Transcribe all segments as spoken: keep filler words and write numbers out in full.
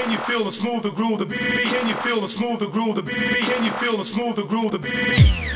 Can you feel the smooth the groove the beat? Can you feel the smooth the groove the beat? Can you feel the smooth the groove the beat?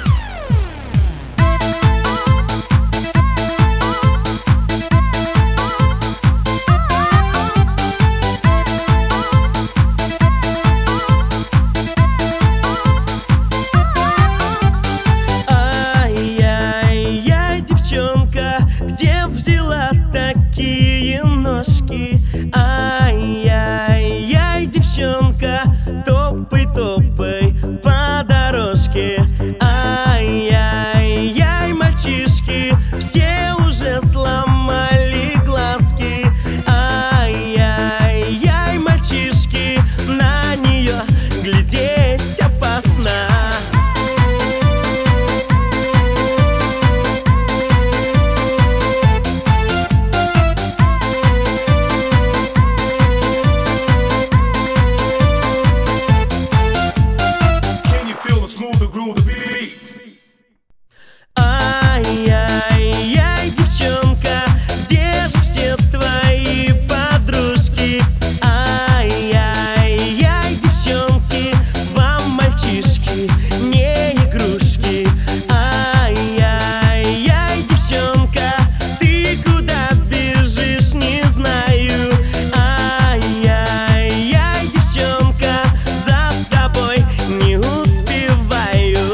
Где взяла такие ножки? Ай-яй-яй, девчонка, топай, топай по дорожке. Ай-яй-яй, мальчишки, все уже сломали глазки. Ай-яй-яй, мальчишки, на нее глядеть опасно. Ай-яй-яй, девчонка, где же все твои подружки? Ай-яй-яй, девчонки, вам мальчишки не игрушки. Ай-яй-яй, девчонка, ты куда бежишь, не знаю. Ай-яй-яй, девчонка, за тобой не успеваю.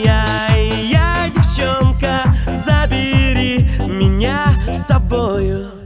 Забери меня с собою.